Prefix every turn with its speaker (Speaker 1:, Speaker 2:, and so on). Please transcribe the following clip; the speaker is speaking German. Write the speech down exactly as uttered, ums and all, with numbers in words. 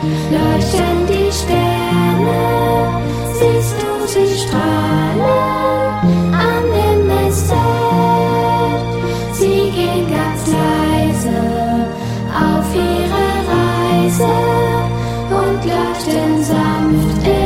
Speaker 1: leuchten die Sterne, siehst du sie strahlen am Himmelszelt. Sie gehen ganz leise auf ihre Reise und leuchten sanft in